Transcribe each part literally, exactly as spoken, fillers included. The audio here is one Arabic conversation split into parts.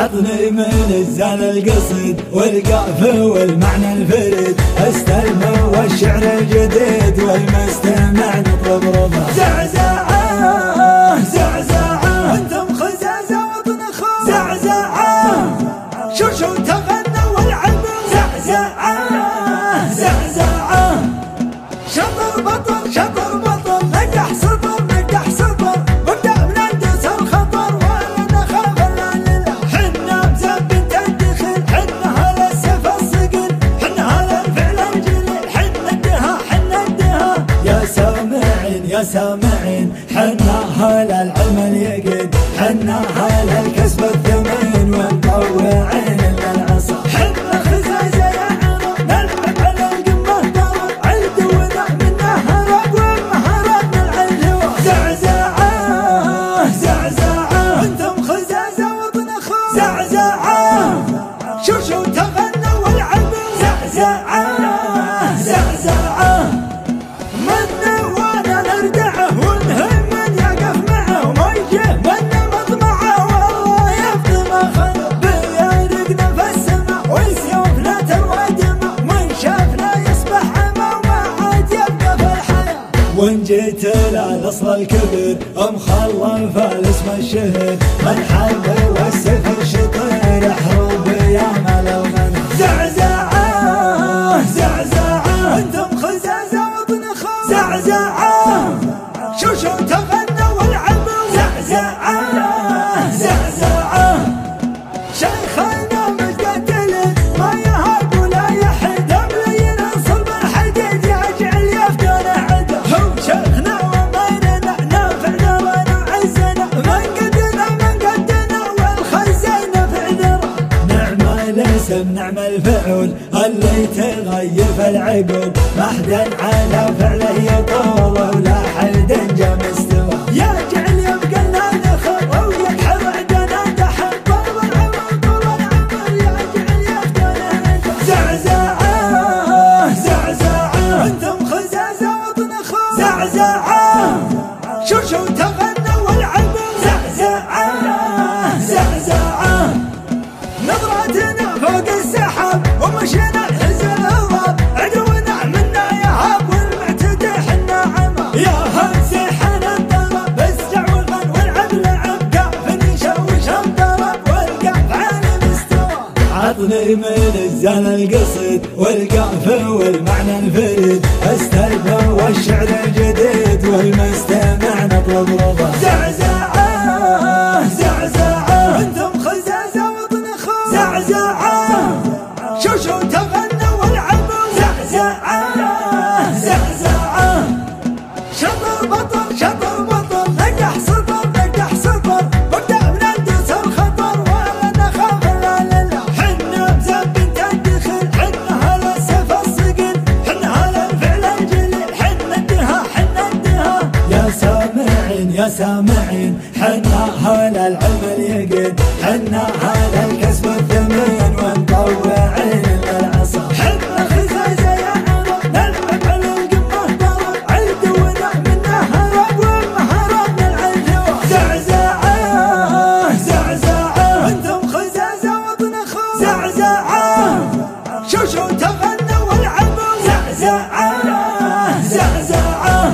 عطني من الزان القصد والقافي والمعنى الفريد، استلم والشعر الجديد والمستمع نطلب رضا. زعزعة زعزعة انتم خزازة وطن خو، زعزعة شوشو تغنى والعبوا. زعزعة زعزعة شطر بطل شطر بطل، نجح سطر نجح سطر، وابدأ بندس الخطر ولا نخاف الا لله. حنا بزبنت الدخل، حنا هلا السيف الصقل، حنا هلا الفعل الجليل، حنا الدها حنا الدها. يا سامعين يا سامعين حنا هلا العمل يقد، حنا هلا الكسب الثمين ومطوعين للعصا. حنا خزازة يا عرب نلعب على القمة ضرب، عيد ونعملنا هرب ومهاراتنا العلوة. زعزعة زعزعة انتم خزازة وطن خو، زعزعة شوشو تغنى والعبوا. زعزعة زعزعة منا وانا نردعه ونهم من يقف معه، وما يجيه منا مطمعه والله يفضي ما خلق. بيارقنا في السما وسيوفنا تروى دمع، من شافنا يصبح عمى وما عاد يبقى في الحياة. وان جيت لأصل الكبر مخلف الاسم الشهر، من حرب والسيف الشطير احرب يا مال الغنى. زعزعة زعزعة انتم خزازة وطن خو، زعزعة شوشو تغنى والعبوا. زعزعة زعزعة شيخنا متقتل ما يهاب ولا يحد، ملين صلب الحديد يجعل يفدون عده. هو شيخنا وغيرنا نافعنا ونعزنا، من قدنا من قدنا والخزينا في عذره. نعم الاسم نعم الفعل اللي تغير في العقول، ما حدا على فعله يطول ولا حد جا مستوى. يجعل يبقى لنا ذخر ويكحر عدنا دحر، طول العمر طول العمر يجعل يفدون عده. زعزعة زعزعة انتم خزازة وطن خو، زعزعة شوشو تغنى والعبوا. زعزعة زعزعة نظرتنا فوق السحاب ومشينا الحزن الضاب، عدونا منا يهاب والمعتدي حنا عمى. يا همسي حنا الضرب اسجع والغن والعب لعب، قاف يشوش الضرب والقاف عالي مستوى. عطني من الزان القصد والقافي والمعنى الفريد، استلم والشعر الجديد والمستمع نطلب رضا. زعزعة زعزعة انتم خزازة وطن خو، زعزعة شوشو تغنى والعبوا. زعزعة زعزعة شطر بطل شطر بطل، نجح سطر نجح سطر، وابدأ بندس الخطر ولا نخاف الا لله. حنا بزبنت الدخل، حنا هلا السيف الصقل، حنا هلا الفعل الجليل، حنا الدها حنا الدها. يا سامعين يا سامعين حنا هلا العمل يقد، حنا هلا الكسب الثمين ومطوعين للعصا. حنا خزازة يا عرب نلعب على القمة ضرب، عيد ونعملنا هرب ومهاراتنا العلوة. زعزعة زعزعة انتم خزازة وطن خو، زعزعة شوشو تغنى والعبوا. زعزعة زعزعة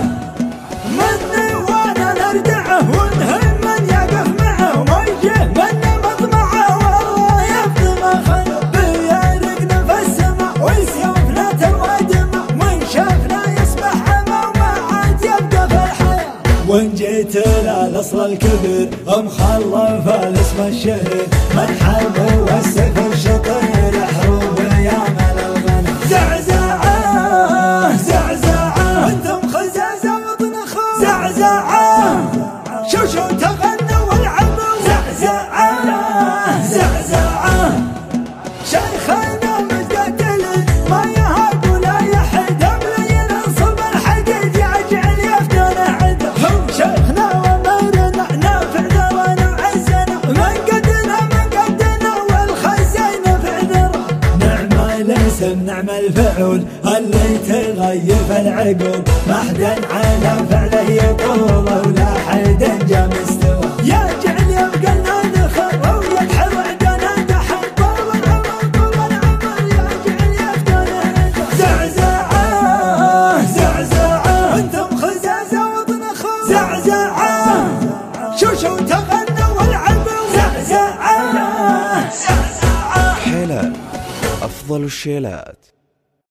مني وانا نردعه ونهم من يقف معه، وما يجيه منا مطمعه والله يفضي ما خلق. بيارقنا في السما وسيوفنا تروى دمع، من شافنا يصبح عمى وما عاد يبقى في الحياة. وان جيت لأصل الكبر مخلف الاسم الشهر، من حرب والسيف الشطير احرب يا مال الغنى. زعزعة زعزعة انتم خزازة وطن خو، زعزعة شوشو تغنى والعبوا. زعزعة زعزعة شيخنا متقتل ما يهاب ولا يحد، ملين صلب الحديد يجعل يفدون عده. هو شيخنا وغيرنا نافعنا ونعزنا، من قدنا من قدنا والخزينا في عذره. نعم الاسم نعم الفعل اللي تغير في العقول، ما حدا على فعله يطول ولا حد جا مستوى. يجعل يبقى لنا ذخر ويكحر عدنا أفضل الشيلات.